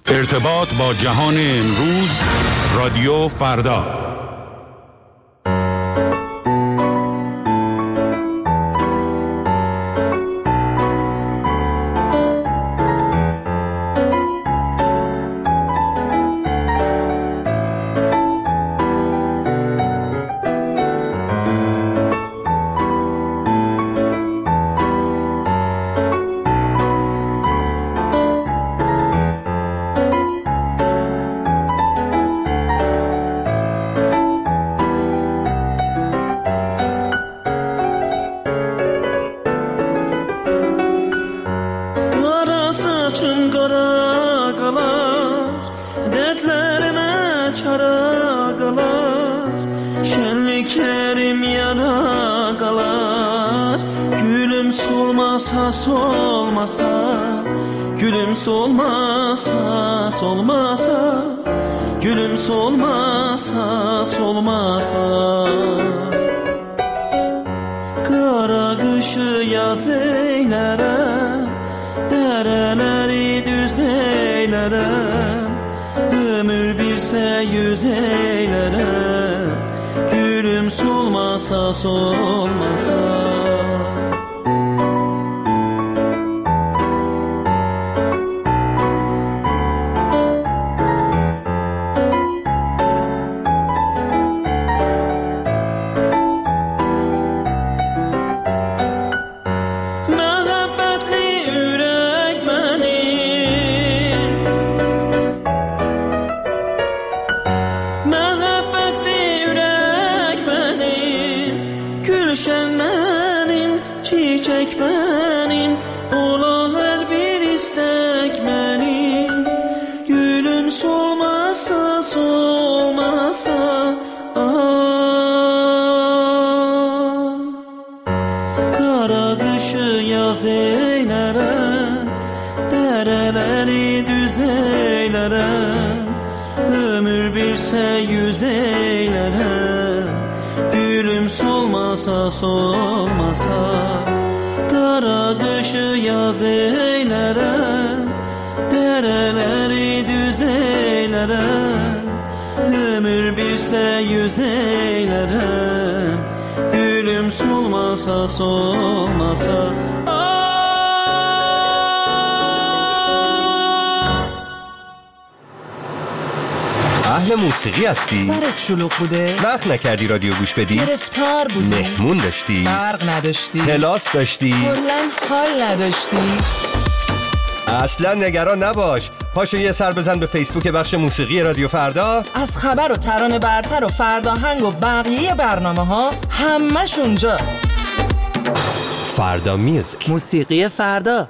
ارتباط با جهان امروز، رادیو فردا. اهل موسیقی هستی؟ سرت شلوغ بوده؟ وقت نکردی رادیو گوش بدی؟ گرفتار بودی؟ مهمون داشتی؟ برق نداشتی؟ کلاس داشتی؟ کلاً حال نداشتی؟ اصلا نگران نباش، پاشو یه سر بزن به فیسبوک بخش موسیقی رادیو فردا. از خبر و ترانه برتر و فرداهنگ و بقیه برنامه ها همش اونجاست. فردا میوزیک، موسیقی فردا.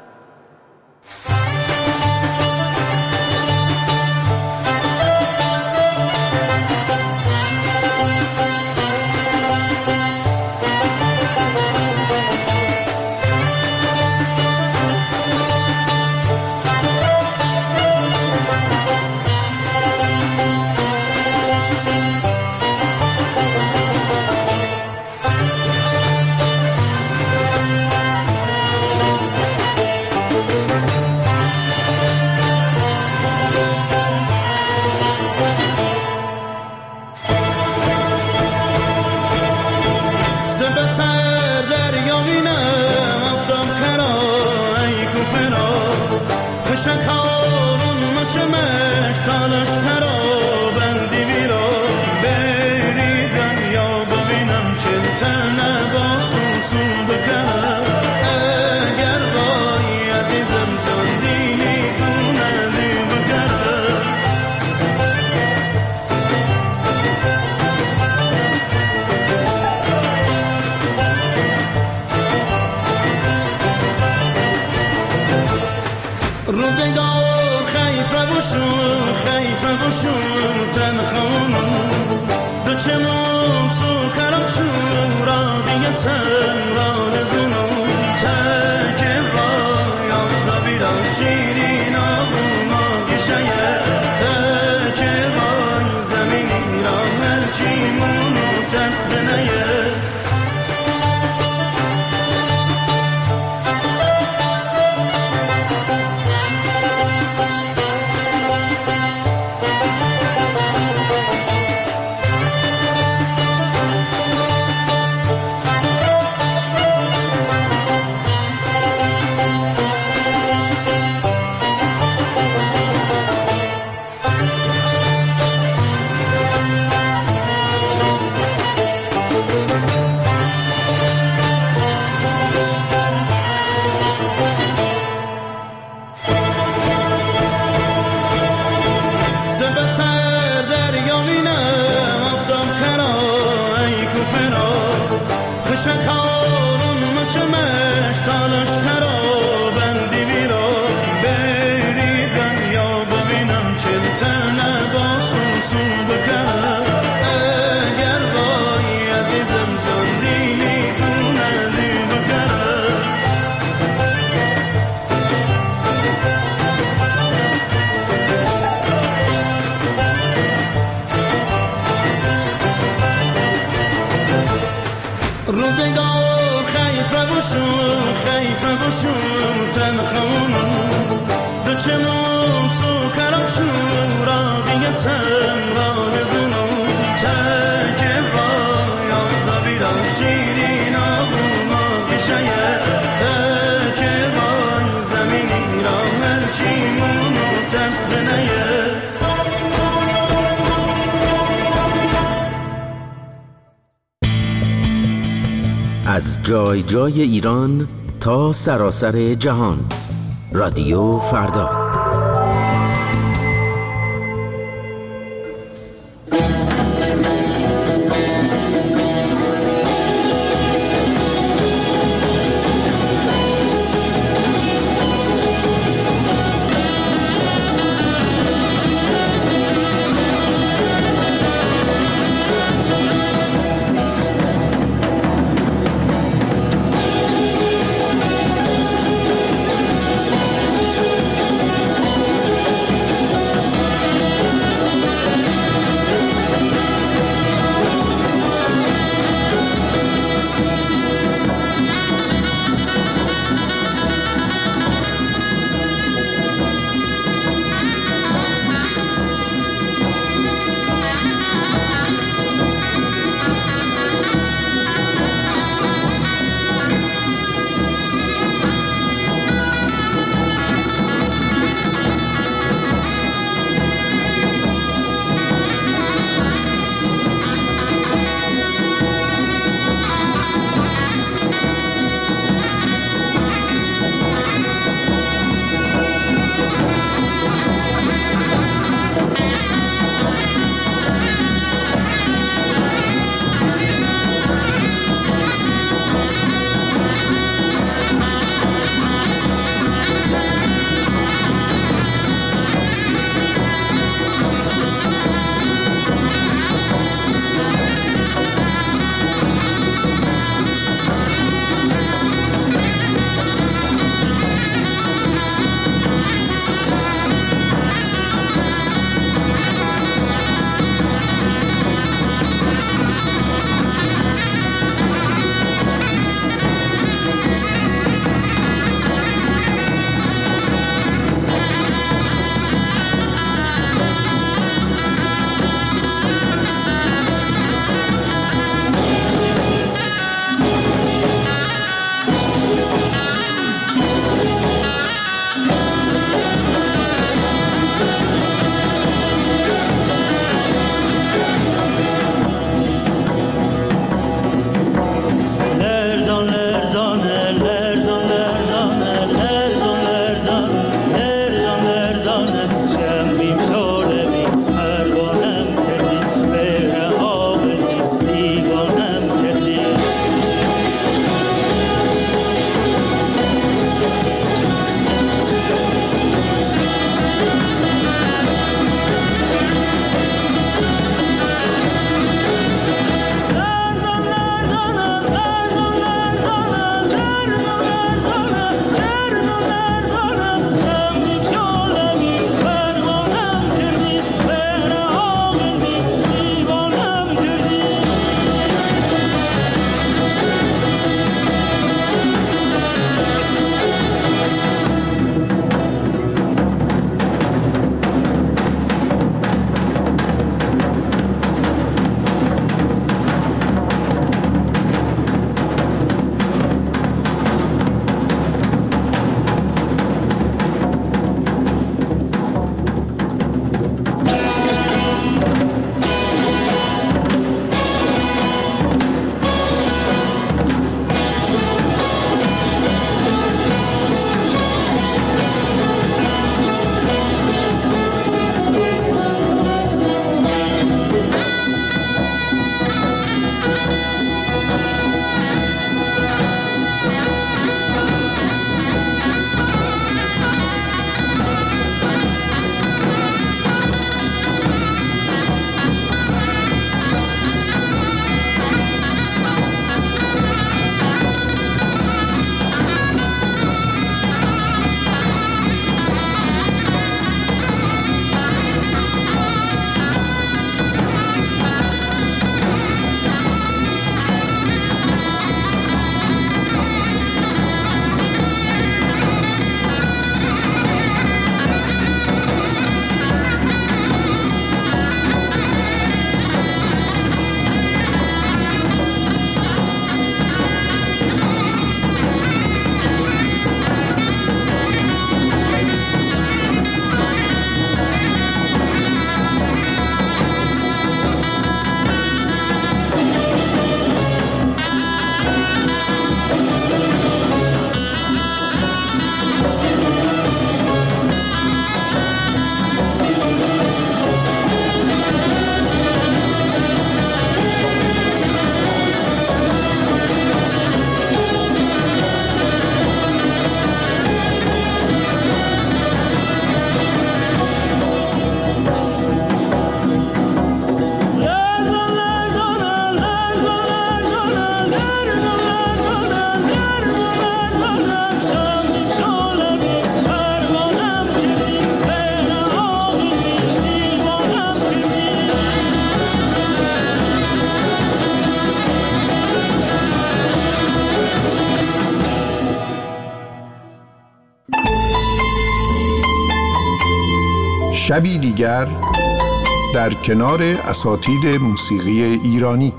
شکارون چمش تالش کرا بندی بیرا بری دنیا ببینم چلتر نباسون سو بکرم اگر بایی عزیزم جان دینی تو ندی بکرم روزگار خیفه بشون تنخونم دو چمون سو کرم شون را بیسم را نزونم تکه بای آخدا بیرم شیرین آبون ما بشایه تکه بای زمینی را هرچی مونو ترس بنایه از جای جای ایران تا سراسر جهان، رادیو فردا. شبی دیگر در کنار اساتید موسیقی ایرانی.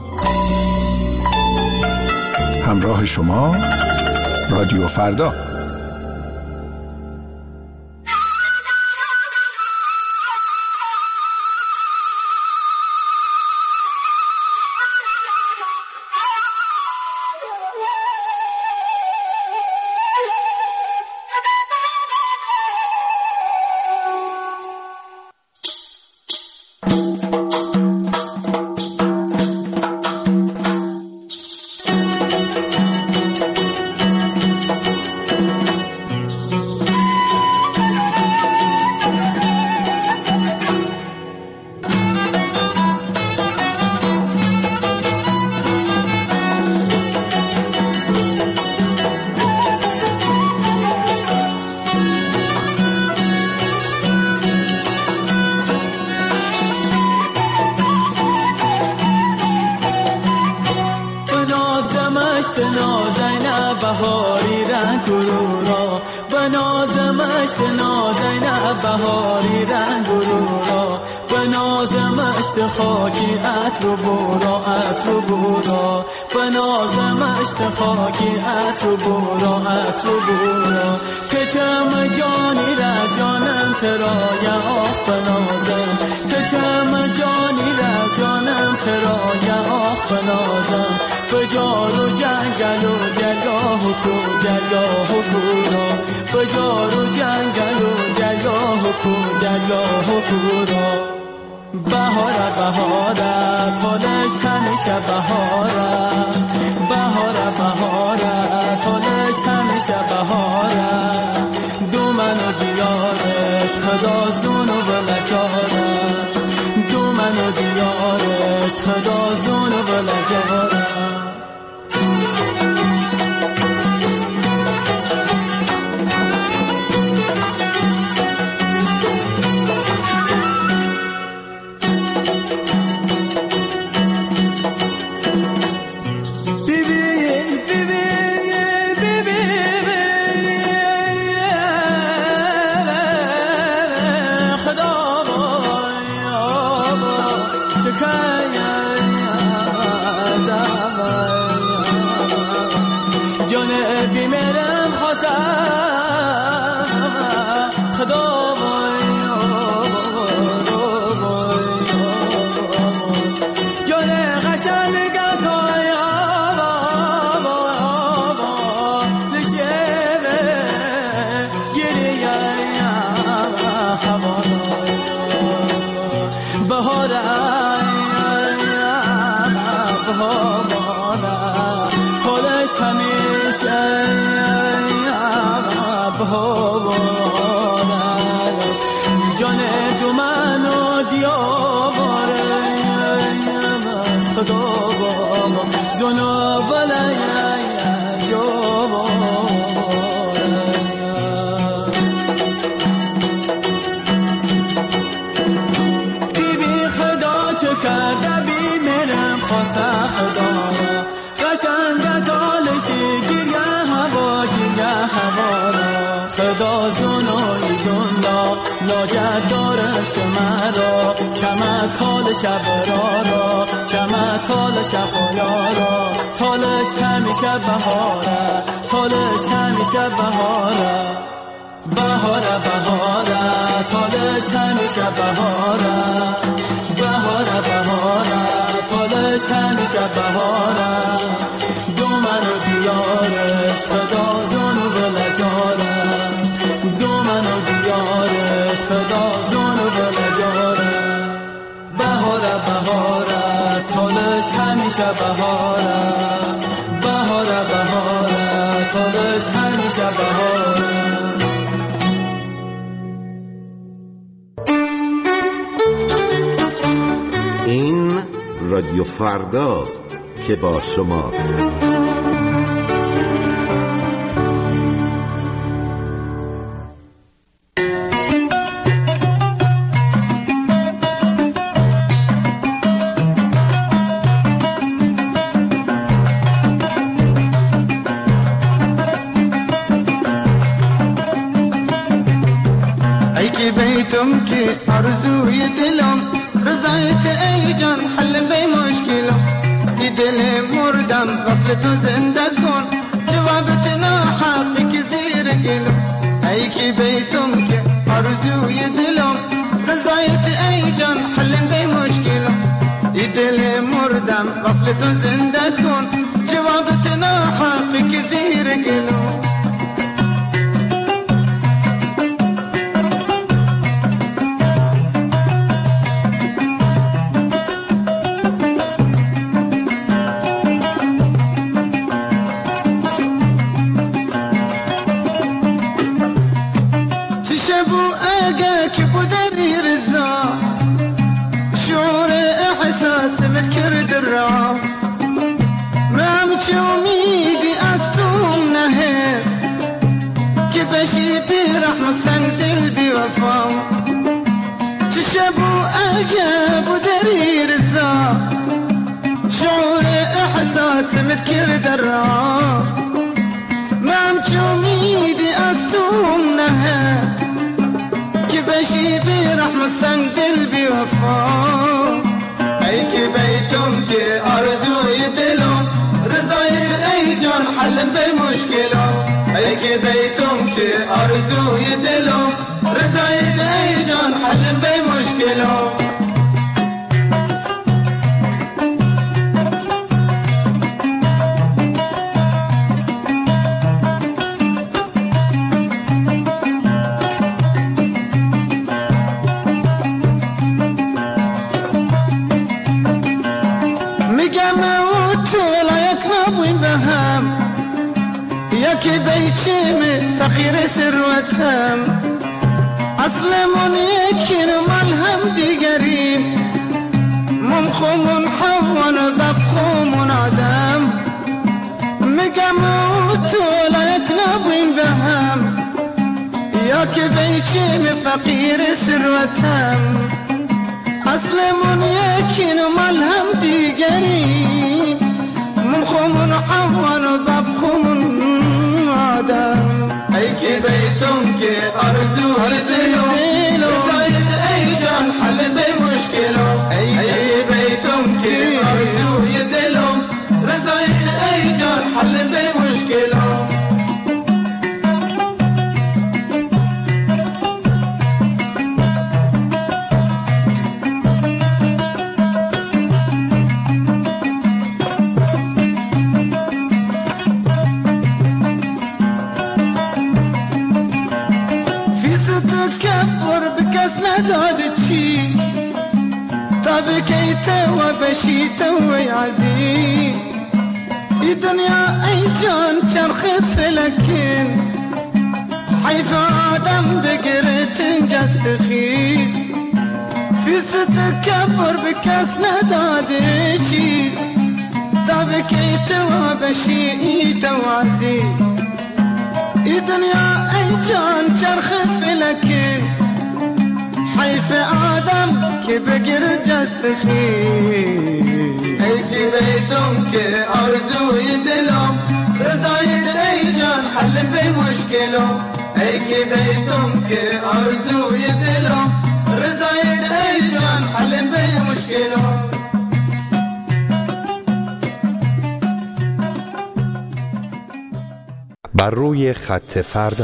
همراه شما رادیو فردا. بهاری رنگ رورا بنازم اشت خاکی عطر و برا عطر و برا بنازم اشت خاکی عطر و برا عطر و برا که چم جانی را جانم ترا یا آخ بنازم که چم جانی را جانم ترا یا آخ بنازم بجار و جنگل و درگاه و کو درگاه و کورا بجار و جنگل و درگاه و کو درگاه و کورا بهاره بهاره تالش همیشه بهاره بهاره بهاره تالش همیشه بهاره دومن و دیارش خدا زون و بلجاره دومن و دیارش خدا زون و بلجاره خدا زنای دنیا لاجد دارم شمرا چمه تال شب را چمه تال شب را تالش همیشه بهاره تالش همیشه بهاره بهاره بهاره تالش همیشه بهاره بهاره بهاره تالش همیشه بهاره دومن و دیارش خدا زن و بلجاره دومن و دیارش خدا زن و بلجاره بهاره بهاره تالش همیشه بهاره بهاره بهاره تالش همیشه بهاره. این رادیو فرداست که با شماست. तुम की که آرزوی دلم رضایت ای جان حل به مشکلم ای دل مردم وصل تو زنده کن جوابت ناحقی که زیر گلم ای که بیتم که آرزوی دلم رضایت ای جان حل به مشکلم ای دل مردم وصل تو زنده کن جوابت ناحقی که زیر گلم متكر درا ما مجومي دي أستومنها كيفاشي برحمة سنگ دل بوفا أي كي بيتم كي أرزو يدلم رضايت أي جان حل بمشكلة أي كي بيتم كي أرزو يدلم رضايت أي جان حل بمشكلة ياكي بيتشمي فخير سروتهم أظلمون يكين مالهم دي قريب ممخوم حون ببخوم عدم مقاموت ولا يكنبين بهم ياكي بيتشمي فقير سروتهم أظلمون يكين مالهم دي قريب ممخوم حون ببخوم أي كي بيتم كي أرزو هرزلو رضايت أي جان حل بمشكلة أي بيتم كي أرزو يدلو رضايت أي جان حل بمشكلة بكيته وبشيته ويعزي في دنيا أي جان شرخ فلكين حيف آدم بقرت انجز بخيد في ستكبر بكثنا دادشي بكيته وبشيته وعزي في دنيا أي جان شرخ فلكين حيف آدم كي بقر جستخي أي كي بيتم كي أرزو يدلم رضايت أي جان حل بمشكلة أي كي بيتم كي أرزو يدلم رضايت أي جان حل بمشكلة بر روی خط فردا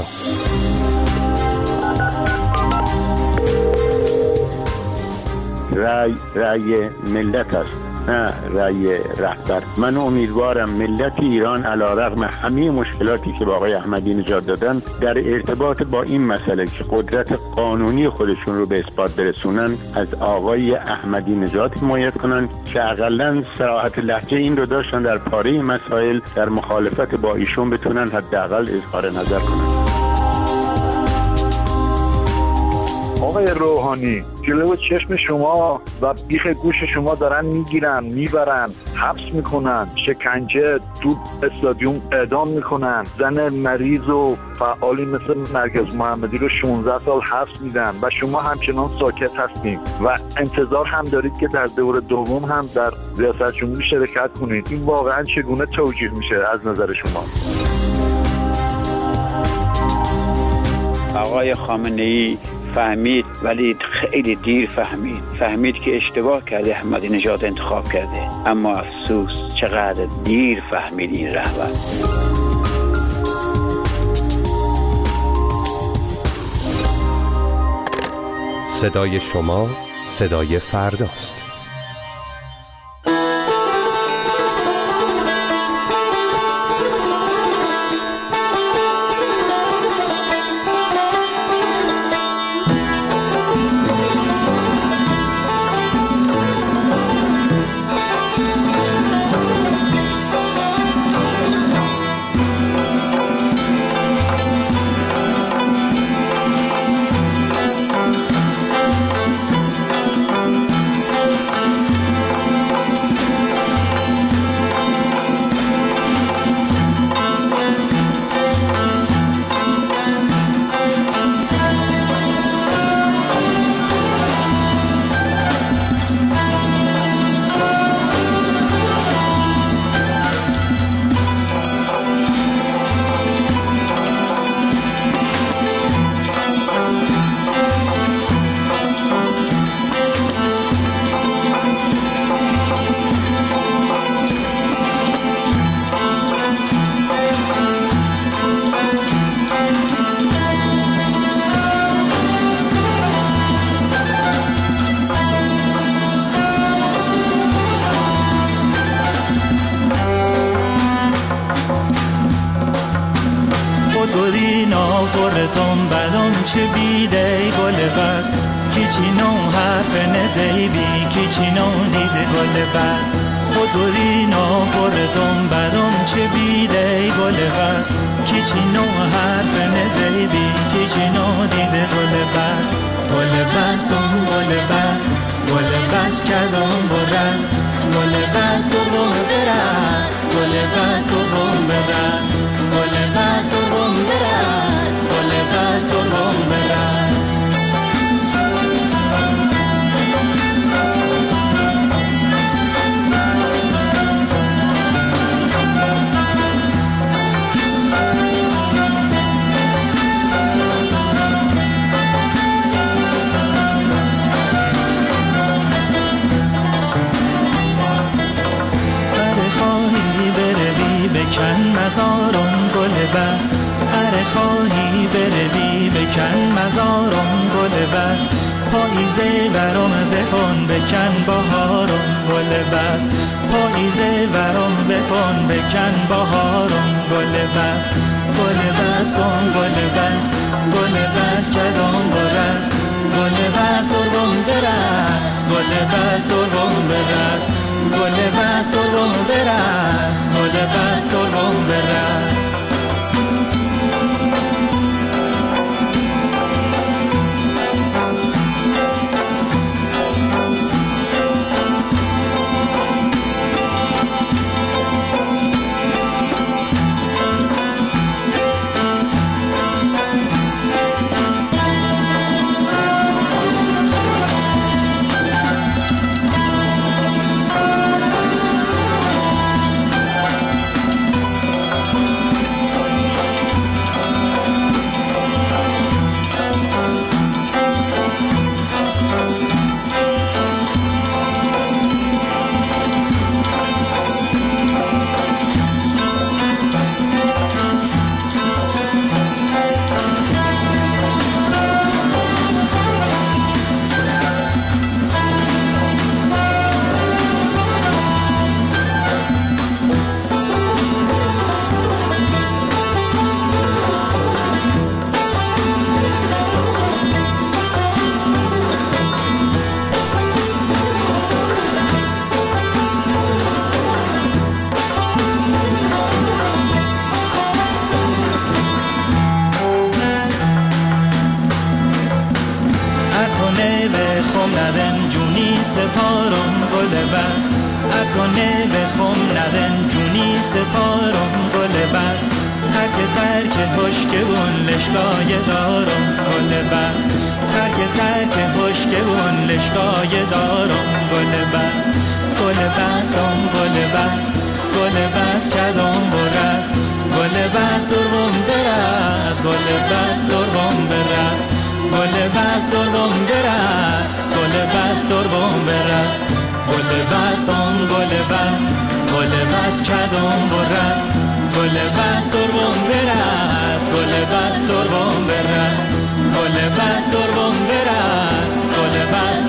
رأی ملت است، نه رأی رهبر. من امیدوارم ملت ایران علیرغم همه مشکلاتی که با آقای احمدی نژاد دادن در ارتباط با این مسئله که قدرت قانونی خودشون رو به اثبات برسونن از آقای احمدی نژاد حمایت کنن که حداقل صراحت لهجه این رو داشتن در پاره مسائل در مخالفت با ایشون بتونن حداقل اظهار نظر کنن. آقای روحانی جلو چشم شما و بیخ گوش شما دارن میگیرن میبرن حبس میکنن شکنجه تو استادیوم اعدام میکنن زن مریض و فعالی مثل نرگس محمدی رو 16 سال حبس میدن و شما همچنان ساکت هستیم و انتظار هم دارید که در دور دوم هم در ریاست جمهوری شرکت کنید. این واقعا چگونه توجیه میشه از نظر شما؟ آقای خامنه‌ای فهمید، ولی خیلی دیر فهمید که اشتباه کرده، احمدی نژاد انتخاب کرده. اما افسوس چقدر دیر فهمید این رهبر. صدای شما صدای فرداست. چه بیده گل بست کیچینو حرف نزیبی کیچینو دیده گل بست خودورینو بردم برام چه بیده گل بست کیچینو حرف نزیبی کیچینو دیده گل بست گل بست گل بست کدام برست گل بست و روم برست گل بست و روم برست گل بست و روم برست گل بست و روم برست. بکن مزارم گل بست هر خواهی بروی بکن مزارم گل بست پاییزه برام بکن بکن بهارم گل بست پاییزه برام بکن بکن بهارم گل بست گل بست گل بست گل بست کدام برست گل بست و روم برست گل بست و روم برست گل بست و روم برست گل بست و روم برست. سپارم گل بست اکنه به خم ندن جونی سپارم گل بست ترک هشکبون لشکای دارم گل بست ترک هشکبون لشکای دارم گل بست گل بستم گل بست گل بست کدام برست گل بست درم برست گل بست درم برست گل بس دربم برست گل بس دربم برست گل بس آن گل بس گل بس کدوم برست گل بس دربم برست گل بس دربم برست گل بس دربم برست گل بس